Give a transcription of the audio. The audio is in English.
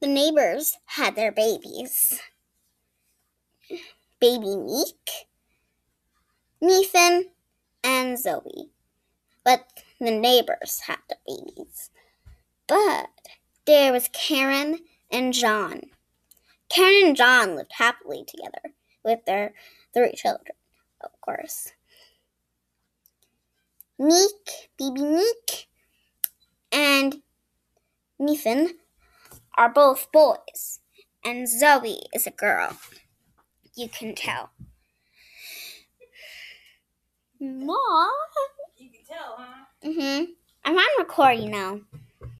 the neighbors had their babies. Baby Meek, Nathan, and Zoe. But the neighbors had the babies. But there was Karen and John. Karen and John lived happily together with their 3 children, of course. Meek, Baby Meek, and Nathan are both boys, and Zoe is a girl. You can tell. Mom? You can tell, huh? I'm on recording now.